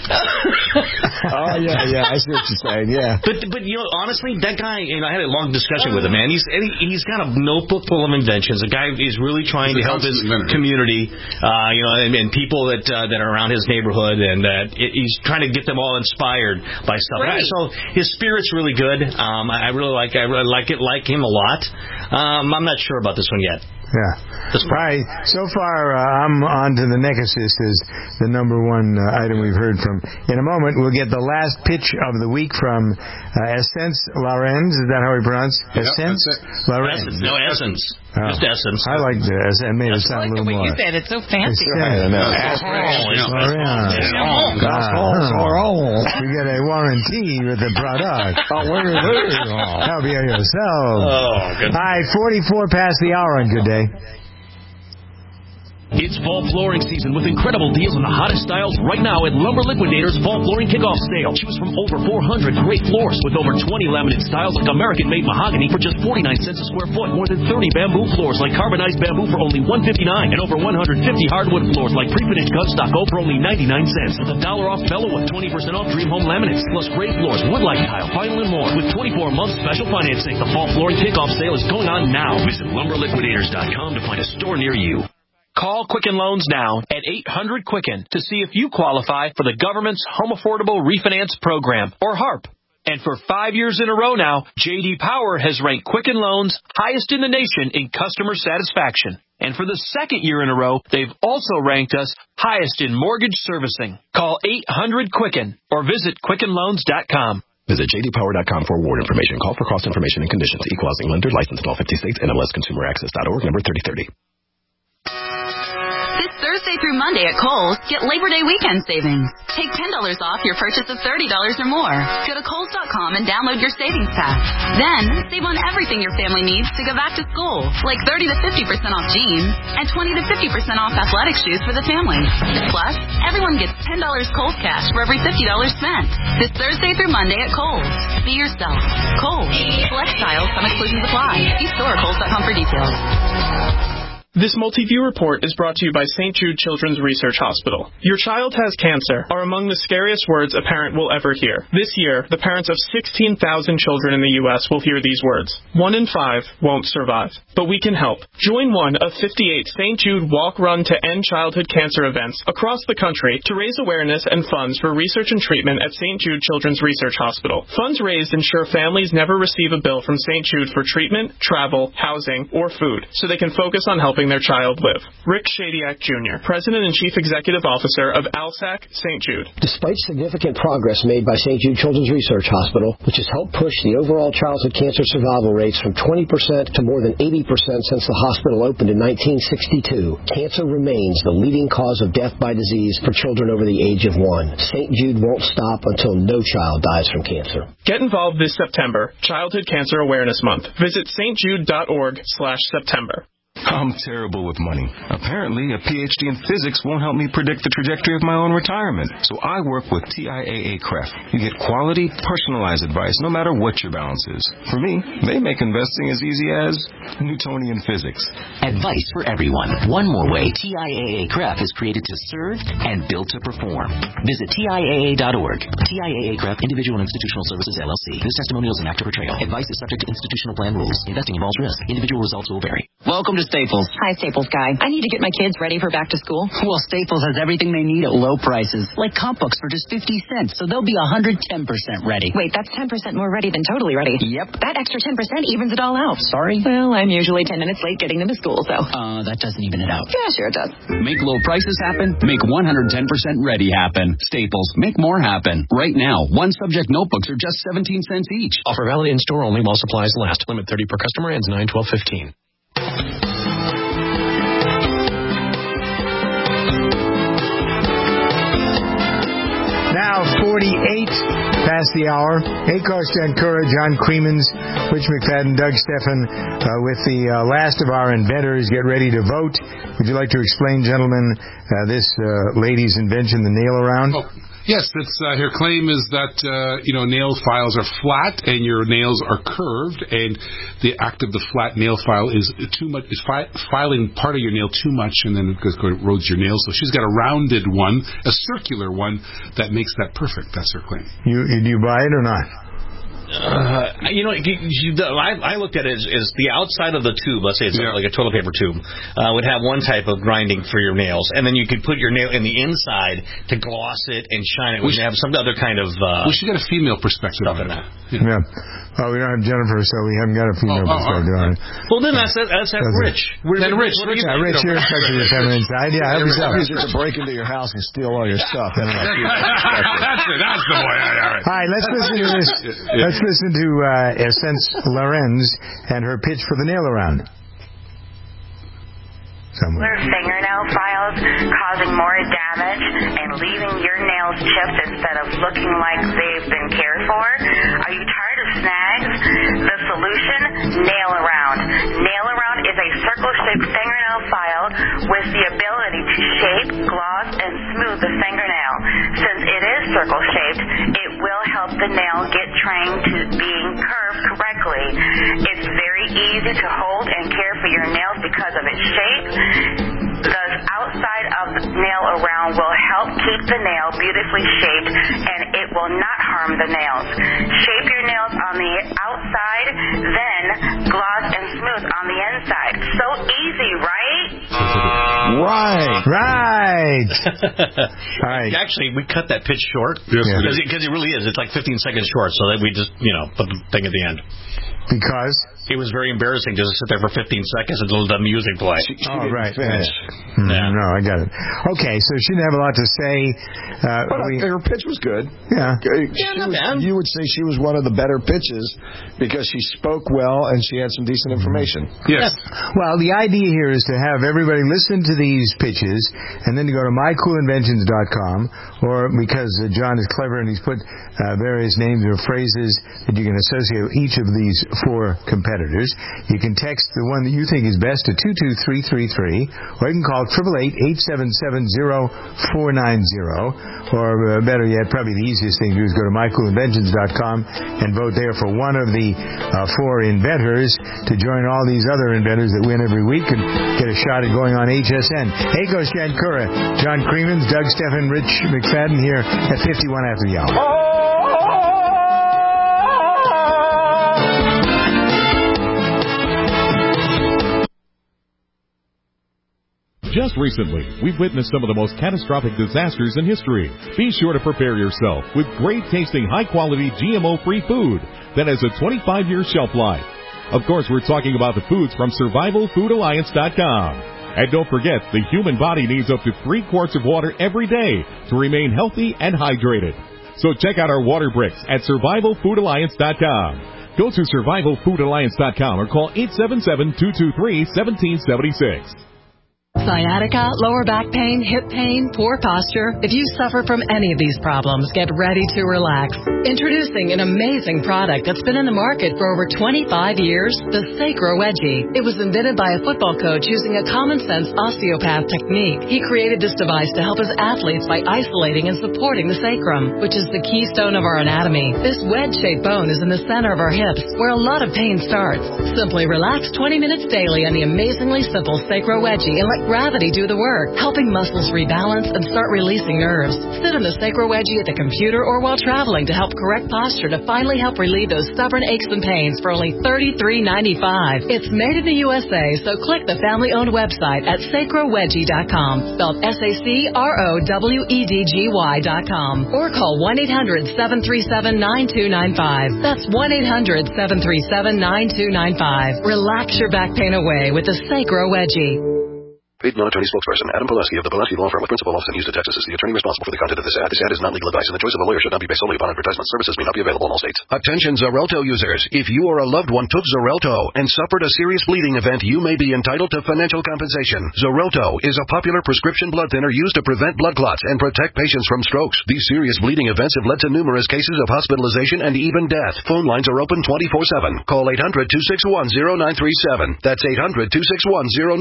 Oh, yeah, yeah. I see what you're saying, yeah. But but you know, honestly, that guy, you know, I had a long discussion with him, man. He's and he, he's got a notebook full of inventions. The guy is really trying to help his community, uh, you know, and, and people that uh, that are around his neighborhood, and that uh, he's trying to get them all inspired by stuff. Right. So his spirit's really good. Um, I, I really like I really like it like him a lot. Um, I'm not sure about this one yet. Yeah. Right. So far, uh, I'm on to the Neck Assist as the number one uh, item we've heard from. In a moment, we'll get the last pitch of the week from uh, Essence Lorenz. Is that how we pronounce Yep, Essence? that's it. Lorenz. Essence, no essence, Oh. just essence. I like the Essence. It made it I sound like a the little way more. you said it. It's so fancy. Yeah, I know. Lorenz. You get a warranty with the product. Oh, where are they? Help you yourself. Oh, good. All right, forty-four past the hour on Good Day. It's fall flooring season with incredible deals on the hottest styles right now at Lumber Liquidators Fall Flooring Kickoff Sale. Choose from over four hundred great floors with over twenty laminate styles like American-made mahogany for just forty-nine cents a square foot. More than thirty bamboo floors like carbonized bamboo for only one hundred fifty-nine dollars. And over one hundred fifty hardwood floors like pre-finished gunstock go for only ninety-nine cents. With a dollar off fellow with twenty percent off Dream Home laminates. Plus great floors, wood light tile, vinyl, and more. With twenty-four months special financing. The Fall Flooring Kickoff Sale is going on now. Visit lumber liquidators dot com to find a store near you. Call Quicken Loans now at eight hundred Quicken to see if you qualify for the government's Home Affordable Refinance Program, or HARP. And for five years in a row now, J D Power has ranked Quicken Loans highest in the nation in customer satisfaction. And for the second year in a row, they've also ranked us highest in mortgage servicing. Call eight hundred Quicken or visit quicken loans dot com. Visit j d power dot com for award information. Call for cost information and conditions. Equal housing lender. Licensed in all fifty states. N M L S consumer access dot org. Number thirty thirty. This Thursday Thursday through Monday at Kohl's, get Labor Day weekend savings. Take ten dollars off your purchase of thirty dollars or more. Go to Kohl's dot com and download your savings pack. Then, save on everything your family needs to go back to school, like thirty to fifty percent off jeans and twenty to fifty percent off athletic shoes for the family. Plus, everyone gets ten dollars Kohl's cash for every fifty dollars spent. This Thursday through Monday at Kohl's. Be yourself. Kohl's. Select styles, some exclusions apply. See store at Kohl's dot com for details. This multi-view report is brought to you by Saint Jude Children's Research Hospital. Your child has cancer are among the scariest words a parent will ever hear. This year, the parents of sixteen thousand children in the U S will hear these words. One in five won't survive. But we can help. Join one of fifty-eight Saint Jude Walk Run to End Childhood Cancer events across the country to raise awareness and funds for research and treatment at Saint Jude Children's Research Hospital. Funds raised ensure families never receive a bill from Saint Jude for treatment, travel, housing, or food, so they can focus on helping their child live. Rick Shadiak Junior, President and Chief Executive Officer of ALSAC Saint Jude. Despite significant progress made by Saint Jude Children's Research Hospital, which has helped push the overall childhood cancer survival rates from twenty percent to more than eighty percent since the hospital opened in nineteen sixty-two, cancer remains the leading cause of death by disease for children over the age of one. Saint Jude won't stop until no child dies from cancer. Get involved this September, Childhood Cancer Awareness Month. Visit s t jude dot org slash September. I'm terrible with money. Apparently, a P H D in physics won't help me predict the trajectory of my own retirement. So I work with T I A A C R E F. You get quality, personalized advice no matter what your balance is. For me, they make investing as easy as Newtonian physics. Advice for everyone. One more way T I A A C R E F is created to serve and built to perform. Visit T I A A dot org. T I A A C R E F, Individual and Institutional Services, L L C. This testimonial is an actor portrayal. Advice is subject to institutional plan rules. Investing involves risk. Individual results will vary. Welcome to Staples. Hi, Staples guy. I need to get my kids ready for back to school. Well, Staples has everything they need at low prices, like comp books for just fifty cents, so they'll be one hundred ten percent ready. Wait, that's ten percent more ready than totally ready. Yep. That extra ten percent evens it all out. Sorry? Well, I'm usually ten minutes late getting them to school, so. Uh, that doesn't even it out. Yeah, sure it does. Make low prices happen. Make one hundred ten percent ready happen. Staples. Make more happen. Right now, one subject notebooks are just seventeen cents each. Offer valid in store only while supplies last. Limit thirty per customer. Ends nine twelve fifteen. Now forty-eight past the hour. Akos Jankura, John Creemans, Rich McFadden, Doug Stephan, uh, with the uh, last of our inventors. Get ready to vote. Would you like to explain, gentlemen, uh, this uh, lady's invention, the nail around? Oh. Yes, that's, uh, her claim is that, uh, you know, nail files are flat and your nails are curved, and the act of the flat nail file is too much, is fi- filing part of your nail too much, and then it goes, erodes your nails. So she's got a rounded one, a circular one, that makes that perfect. That's her claim. You, do you buy it or not? Uh, you know, you, you, I, I looked at it as, as the outside of the tube, let's say it's yeah. like a toilet paper tube, uh, would have one type of grinding for your nails, and then you could put your nail in the inside to gloss it and shine it. We, we should have some other kind of... Uh, we should get a female perspective on that. Yeah. yeah. Oh, we don't have Jennifer, so we haven't got a female oh, perspective oh, oh. on it. Well, then that's, that's, that's Rich. Then Rich. Rich, yeah, Rich, you're expecting your feminine side. Yeah, help yourself. To break into your house and steal all your stuff. That's it. That's the way. All right. All right, let's listen to this. Let's listen to uh, Essence Lorenz and her pitch for the nail around. Somewhere. Fingernail files causing more damage and leaving your nails chipped instead of looking like they've been cared for? Are you tired of snags? The solution? Nail Around. Nail Around is a circle-shaped fingernail file with the ability to shape, gloss, and smooth the fingernail. Since it is circle-shaped, it will help the nail get trained to being curved correctly. It's very easy to hold and care for your nails because of its shape. The outside of the nail around will help keep the nail beautifully shaped, and it will not harm the nails. Shape your nails on the outside, then gloss and smooth on the inside. So easy, right? Right. Right. All right. Actually, we cut that pitch short yes, because yeah. it, it really is. It's like fifteen seconds short, so that we just, you know, put the thing at the end. Because? It was very embarrassing just to sit there for fifteen seconds until the music played. She, she oh, didn't right. finish. Mm, yeah. No, I got it. Okay, so she didn't have a lot to say. Uh, but we, her pitch was good. Yeah. She yeah was, bad. You would say she was one of the better pitches because she spoke well and she had some decent information. Yes. Well, the idea here is to have everybody listen to these pitches and then to go to my cool inventions dot com, or because uh, John is clever and he's put uh, various names or phrases that you can associate with each of these four competitors. You can text the one that you think is best to two two three three three, or you can call eight eight eight, eight seven seven, zero four nine zero, or uh, better yet, probably the easiest thing to do is go to my cool inventions dot com and vote there for one of the uh, four inventors to join all these other inventors that win every week and get a shot at going on H S N. Akos Jankura, John Creemans, Doug Stephan, Rich McFadden here at fifty-one after the hour. Just recently, we've witnessed some of the most catastrophic disasters in history. Be sure to prepare yourself with great-tasting, high-quality, G M O-free food that has a twenty-five year shelf life. Of course, we're talking about the foods from survival food alliance dot com. And don't forget, the human body needs up to three quarts of water every day to remain healthy and hydrated. So check out our water bricks at survival food alliance dot com. Go to survival food alliance dot com or call eight seven seven, two two three, one seven seven six. Sciatica, lower back pain, hip pain, poor posture. If you suffer from any of these problems, get ready to relax. Introducing an amazing product that's been in the market for over twenty-five years, the Sacro Wedgie. It was invented by a football coach using a common-sense osteopath technique. He created this device to help his athletes by isolating and supporting the sacrum, which is the keystone of our anatomy. This wedge-shaped bone is in the center of our hips, where a lot of pain starts. Simply relax twenty minutes daily on the amazingly simple Sacro Wedgie and let gravity do the work, helping muscles rebalance and start releasing nerves. Sit in the Sacro Wedgie at the computer or while traveling to help correct posture to finally help relieve those stubborn aches and pains for only thirty-three ninety-five. It's made in the U S A, so click the family-owned website at sacro wedgie dot com, spelled S A C R O W E D G Y dot com, or call one eight hundred, seven three seven, nine two nine five. That's one eight hundred, seven three seven, nine two nine five. Relax your back pain away with the Sacro Wedgie. Paid non-attorney spokesperson Adam Pulaski of the Pulaski Law Firm with principal office in Houston, Texas is the attorney responsible for the content of this ad. This ad is not legal advice, and the choice of a lawyer should not be based solely upon advertisement. Services may not be available in all states. Attention Xarelto users. If you or a loved one took Xarelto and suffered a serious bleeding event, you may be entitled to financial compensation. Xarelto is a popular prescription blood thinner used to prevent blood clots and protect patients from strokes. These serious bleeding events have led to numerous cases of hospitalization and even death. Phone lines are open twenty-four seven. Call eight hundred, two six one, zero nine three seven. That's eight hundred, two six one, zero nine three seven.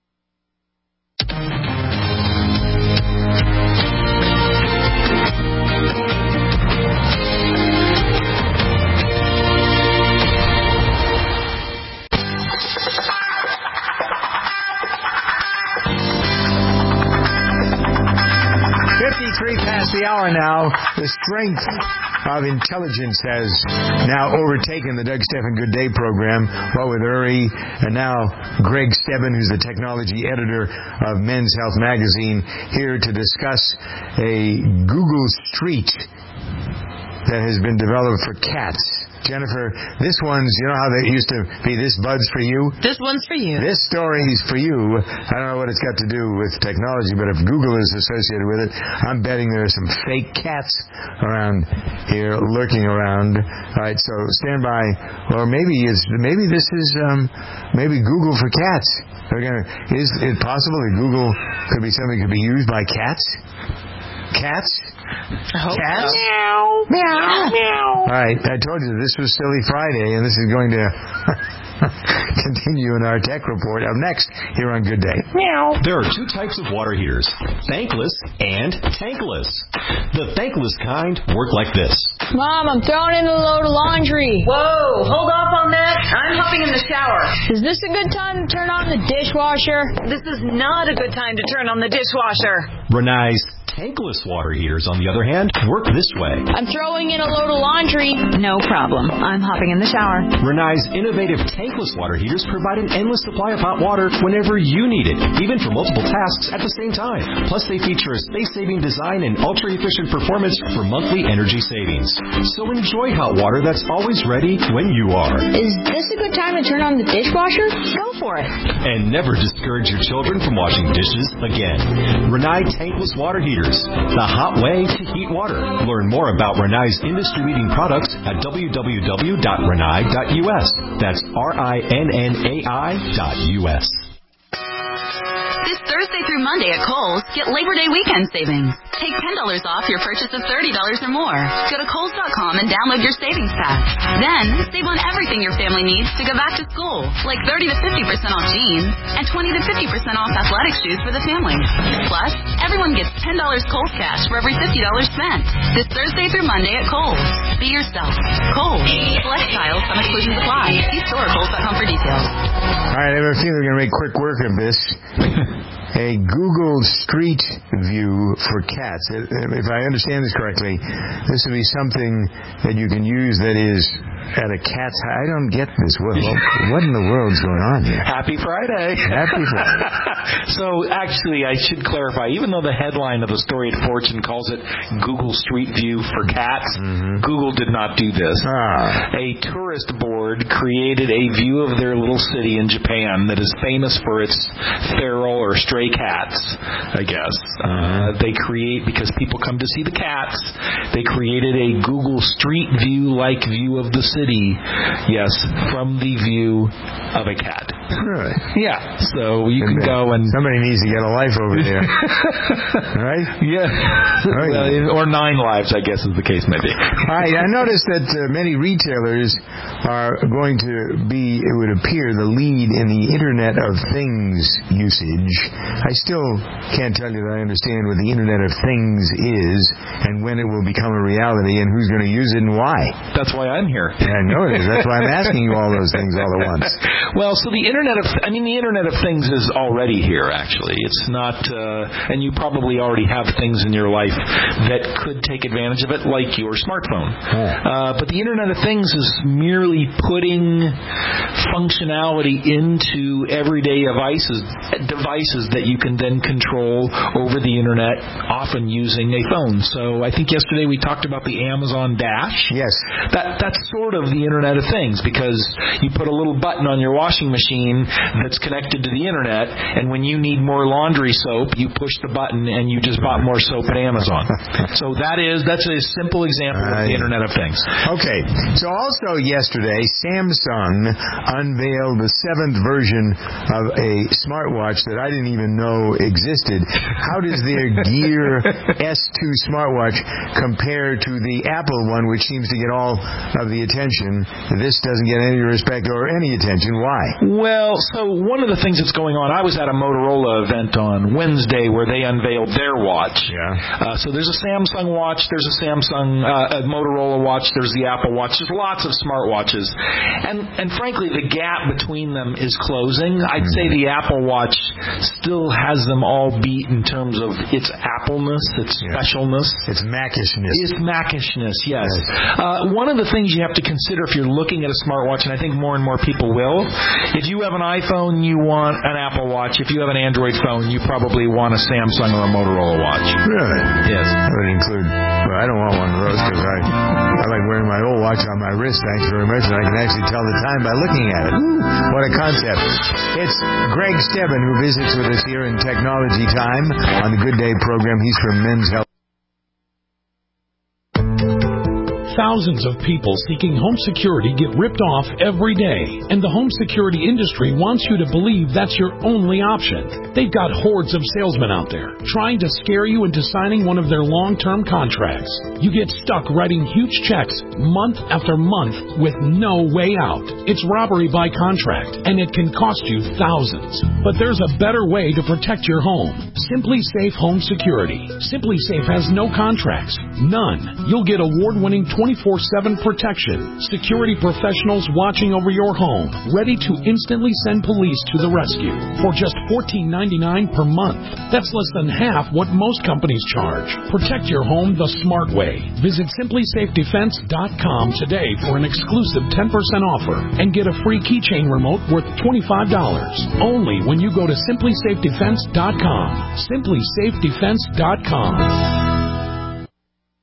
fifty-three past the hour now. The strength of intelligence has now overtaken the Doug Stephan Good Day program. What with Uri and now Greg Stebbin, who's the technology editor of Men's Health magazine, here to discuss a Google Street that has been developed for cats. Jennifer, this one's, you know how they used to be, this bud's for you? This one's for you. This story's for you. I don't know what it's got to do with technology, but if Google is associated with it, I'm betting there are some fake cats around here lurking around. All right, so stand by. Or maybe it's, maybe this is um, maybe Google for cats. They're gonna, is it possible that Google could be something that could be used by cats? Cats? I hope Cats? so. Meow. Meow. Meow. All right, I told you this was Silly Friday, and this is going to continue in our tech report. Up next, here on Good Day. Meow. There are two types of water heaters, thankless and tankless. The thankless kind work like this. Mom, I'm throwing in a load of laundry. Whoa, hold off on that. I'm hopping in the shower. Is this a good time to turn on the dishwasher? This is not a good time to turn on the dishwasher. Renai's Tankless water heaters, on the other hand, work this way. I'm throwing in a load of laundry. No problem. I'm hopping in the shower. Renai's innovative tankless water heaters provide an endless supply of hot water whenever you need it, even for multiple tasks at the same time. Plus, they feature a space-saving design and ultra-efficient performance for monthly energy savings. So enjoy hot water that's always ready when you are. Is this a good time to turn on the dishwasher? Go for it. And never discourage your children from washing dishes again. Renai tankless water heaters, the hot way to heat water. Learn more about Renai's industry-leading products at w w w dot renai dot u s. That's R I N N A I dot U S. This Thursday through Monday at Kohl's, get Labor Day weekend savings. Take ten dollars off your purchase of thirty dollars or more. Go to Kohl's dot com and download your savings pack. Then, save on everything your family needs to go back to school, like thirty to fifty percent off jeans and twenty to fifty percent off athletic shoes for the family. Plus, everyone gets ten dollars Kohl's cash for every fifty dollars spent. This Thursday through Monday at Kohl's. Be yourself. Kohl's. Select styles, some exclusions apply. See store Kohl's dot com for details. All right, I have a feeling we're going to make quick work of this. A Google Street View for cats. If I understand this correctly, this would be something that you can use that is at a cat's house. I don't get this. What, what in the world's going on here? Happy Friday. Happy Friday. So, actually, I should clarify, even though the headline of the story at Fortune calls it Google Street View for cats, mm-hmm. Google did not do this. Ah. A tourist board created a view of their little city in Japan that is famous for its feral or stray cats, I guess. Uh, they create, because people come to see the cats, they created a Google Street View-like view of the city, yes, from the view of a cat. Really? Yeah, so you can go and... Somebody needs to get a life over there. Right? Yeah. Right. Well, or nine lives, I guess, is the case maybe. I, I noticed that uh, many retailers are going to be, it would appear, the lead in the Internet of Things usage. I still can't tell you that I understand what the Internet of Things is and when it will become a reality and who's going to use it and why. That's why I'm here. I know it is. That's why I'm asking you all those things all at once. Well, so the Internet of, I mean, the Internet of Things is already here, actually. It's not, uh, and you probably already have things in your life that could take advantage of it, like your smartphone. Oh. Uh, but the Internet of Things is merely putting functionality into everyday devices, devices that you can then control over the Internet, often using a phone. So I think yesterday we talked about the Amazon Dash. Yes. That that's sort of the Internet of Things, because you put a little button on your washing machine that's connected to the Internet, and when you need more laundry soap, you push the button and you just bought more soap at Amazon. So that is that's a simple example of the Internet of Things. Okay. So also yesterday, Samsung unveiled the seventh version of a smartwatch that I didn't even know existed. How does their Gear S two smartwatch compare to the Apple one, which seems to get all of the attention? This doesn't get any respect or any attention. Why? Well, so one of the things that's going on, I was at a Motorola event on Wednesday where they unveiled their watch. Yeah. Uh, so there's a Samsung watch, there's a Samsung, uh, a Motorola watch, there's the Apple Watch. There's lots of smartwatches. And, and frankly, the gap between them is closing. I'd say the Apple Watch still has them all beat in terms of its Appleness, its yeah. specialness. Its Macishness. Its Macishness, yes. yes. Uh, one of the things you have to consider if you're looking at a smartwatch, and I think more and more people will, if you have an iPhone, you want an Apple Watch. If you have an Android phone, you probably want a Samsung or a Motorola watch. Really? Yes. That would include, well, I don't want one of those because I, I like wearing my old watch on my wrist, thanks very much, and I can actually tell the time by looking at it. Ooh, what a concept. It's Greg Stebbin who visits with us here in Technology Time on the Good Day program. He's from Men's Health. Thousands of people seeking home security get ripped off every day, and the home security industry wants you to believe that's your only option. They've got hordes of salesmen out there trying to scare you into signing one of their long-term contracts. You get stuck writing huge checks month after month with no way out. It's robbery by contract, and it can cost you thousands. But there's a better way to protect your home. Simply Safe Home Security. Simply Safe has no contracts. None. You'll get award-winning twenty twenty-four seven protection, security professionals watching over your home, ready to instantly send police to the rescue for just fourteen ninety-nine per month. That's less than half what most companies charge. Protect your home the smart way. Visit simply safe defense dot com today for an exclusive ten percent offer and get a free keychain remote worth twenty-five dollars. Only when you go to simply safe defense dot com. simply safe defense dot com.